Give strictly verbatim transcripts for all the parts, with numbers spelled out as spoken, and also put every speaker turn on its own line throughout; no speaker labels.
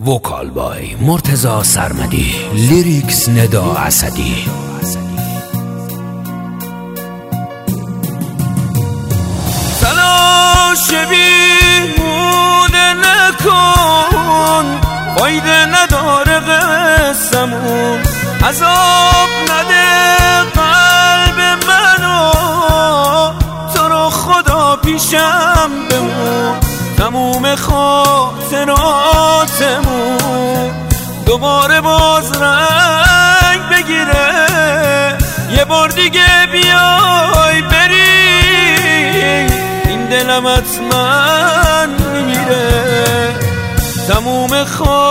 وکال بای مرتضی سرمدی، لیریکس ندا اسدی.
تلاش بیهوده نکن، فایده نداره قصمون. عذاب نده قلب منو، تو رو خدا پیشم بمون. تموم خاطراتمون دوباره باز رنگ بگیره. یه بار دیگه بیای بری، این دلم حتما میمیره. تموم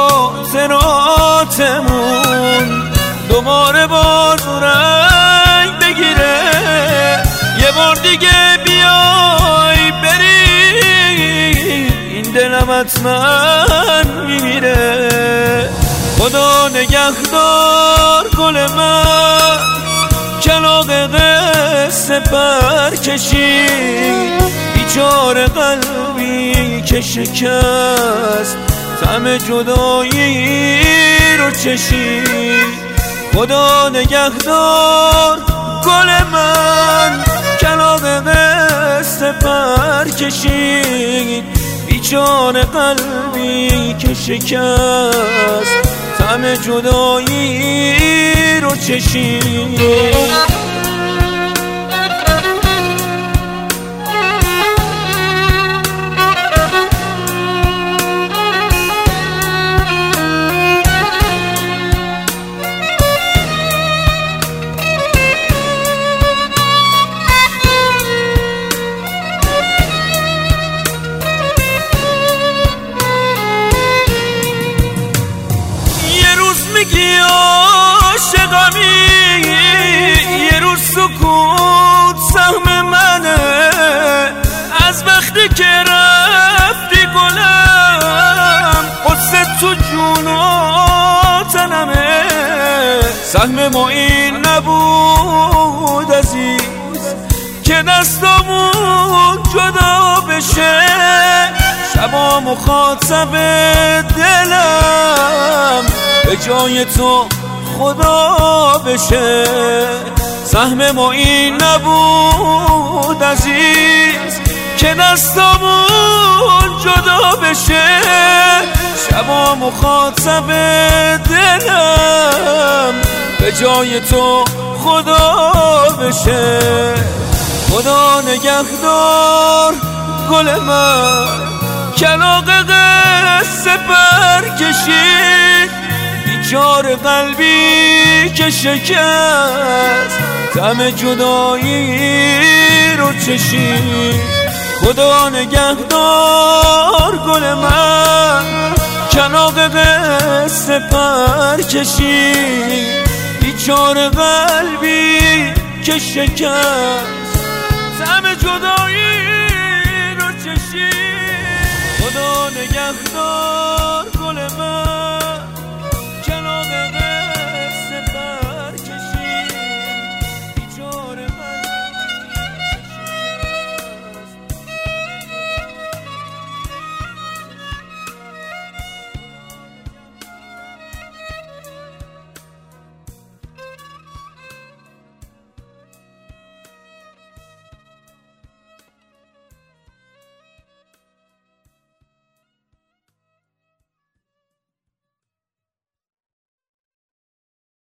خاطراتمون دوباره باز رنگ بگیره. یه بار دیگه بیای بری، این دلم حتما میمیره. خدا نگهدار گل من، کلاغ قصه پر کشید. بیچاره قلبی که شکست، طعم جدایی رو چشید. خدا نگهدار گل من، کلاغ قصه پر کشید. بیچاره قلبی که شکست، طعم جدایی رو چشید. میگی عاشقمی، یه روز سکوت سهم منه. از وقتی که رفتی گلم، قصه تو جون و تنمه. سهم ما این نبود عزیز که دستامون جدا بشه. شبا مخاطب دلم به جای تو خدا بشه. سهم ما این نبود عزیز که دستامون جدا بشه. شبا مخاطب دلم به جای تو خدا بشه. خدا نگهدار گل من، کلاغ قصه پر کشید. بیچاره قلبی که شکست، طعم جدایی رو چشید. خدا نگهدار گل من، کلاغ قصه پر کشید. بیچاره قلبی که شکست، طعم جدایی رو چشید. خدا نگهدار